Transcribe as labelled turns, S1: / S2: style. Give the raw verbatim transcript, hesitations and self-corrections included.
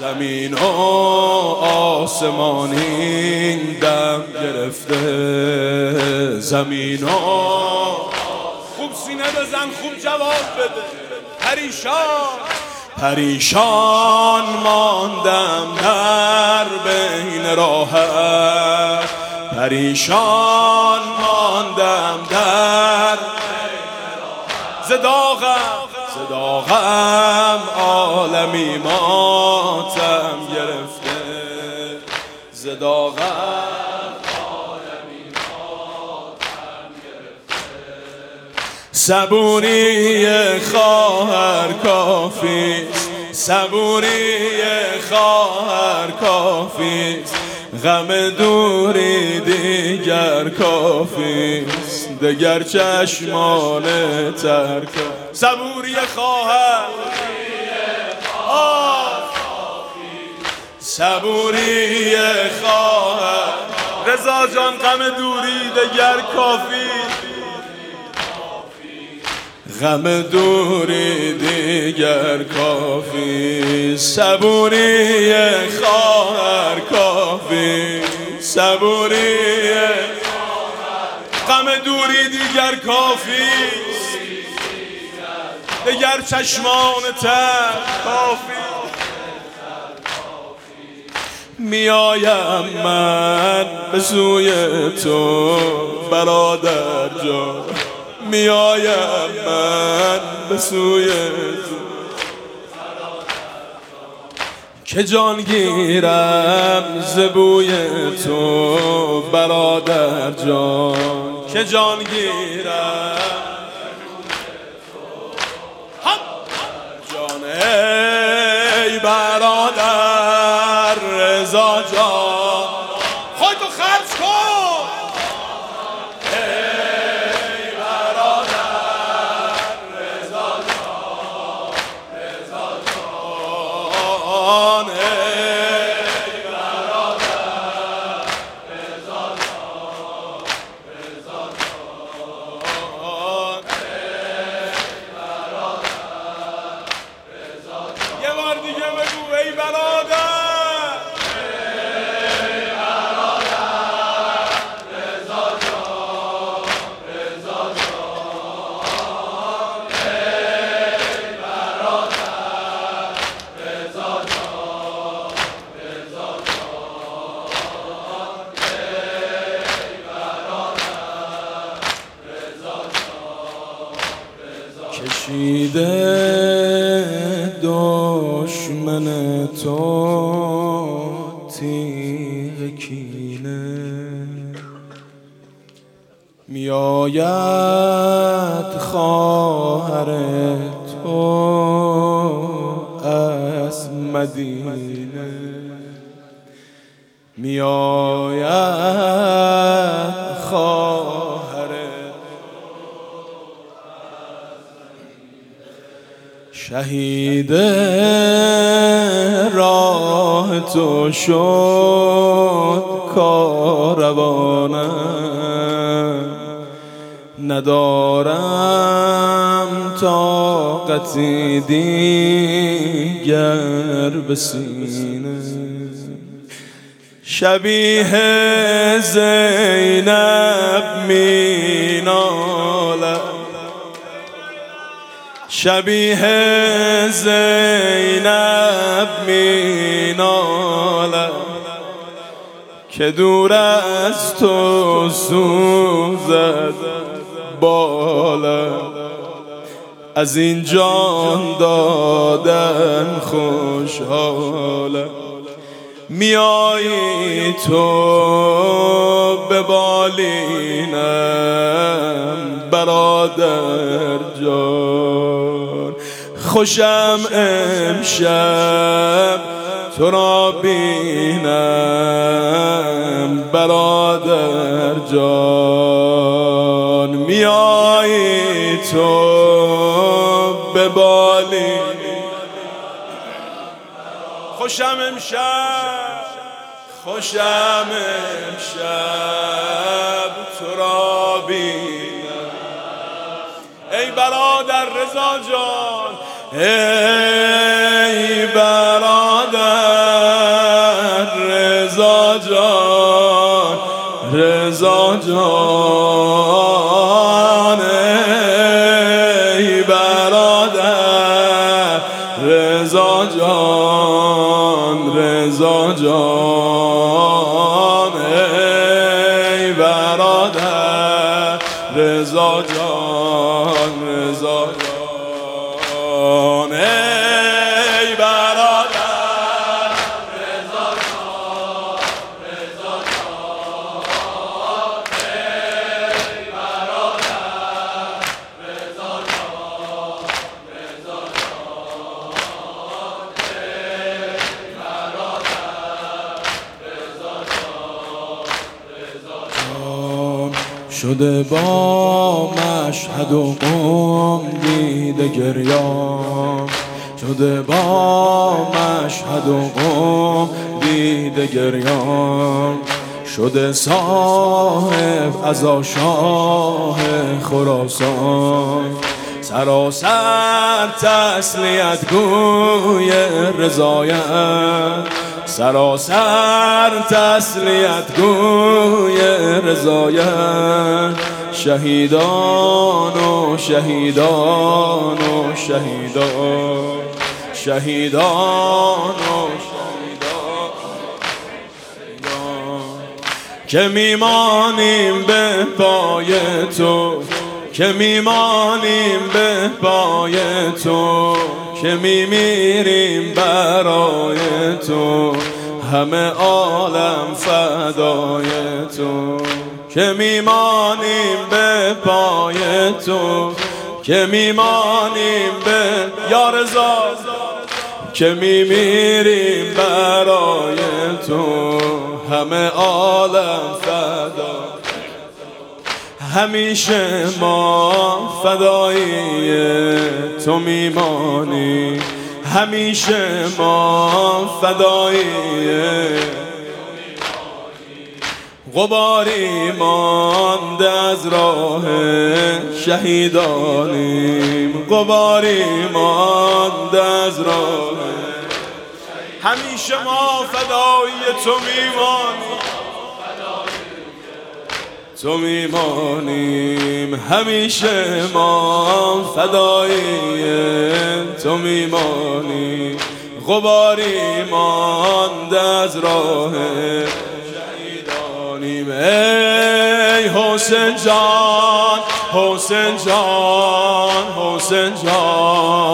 S1: زمین و آسمانی دم گرفته. زمین و خوب سینه بزن، خوب جواب بده. پریشان پریشان ماندم در بین راحت، پریشان ماندم در زداغم زداغم عالمی ماتم گرفته. زداغم عالمی ماتم گرفته. صبوری خواهر کافیست، صبوری خواهر کافیست، غم دوری دیگر کافیست، دگر چشمان ترک. صبوری خواهر صبوری خواهر رضا جان، غم دوری دیگر کافیست، غم دوری دیگر کافی. صبوری خواهر کافی، صبوری غم دوری دیگر کافی، دیگر چشمان تر کافی. میایم من به سوی تو برادر جان، میایم من به سوی تو که جان گیرم ز بوی تو برادر جان، که جان گیرم جان. ای برادر رضا جان، خودتو خرج کن. کشیده دشمن تو تیغ کینه، میآید خواهر تو از مدینه، میآید خواهر شهید راه تو شد کاروانم، ندارم طاقتی دیگر به سینه. شبیه زینب می نالد، شبیه زینب می نالد که دور از تو سوزد بالم. از این جان دادن خوشحالم، میایی تو به بالینم برادر جان. خوشم امشب تو را بینم برادر جان، میایی تو به بالینم. خوشم امشب، خوشم امشب تو را بینم. ای برادر رضا جان، ای برادر رضا جان رضا جان ای برادر رضا جان رضا جان ای برادر رضا جان رضا جان ای برادر رضا جان رضا جان ای برادر رضا جان رضا جان ای برادر رضا جان رضا جان شده با مشهد و قم دیده گریان شده با مشهد و قم دیده گریان شده صاحب عزا شاه خراسان سراسر تسلیت گوی رضایت سراسر تسلیت گوی رضایت شهیدان و شهیدان و شهیدان شهیدان و شهیدان که میمانیم به پای تو که میمانیم به پای تو که میمیریم برای تو همه عالم فدای تو که میمانیم به پای تو که میمانیم به یا رضا که میمیریم برای تو همه عالم فدای همیشه ما فدایی تو میمانیم همیشه ما فدایی غباری مانده از راه شهیدانیم غباری مانده از راه همیشه ما فدایی تو میمانیم تو میمانیم همیشه ما فدایی تو میمانیم غباری مانده از راه شهیدانیم ای حسین جان حسین جان حسین جان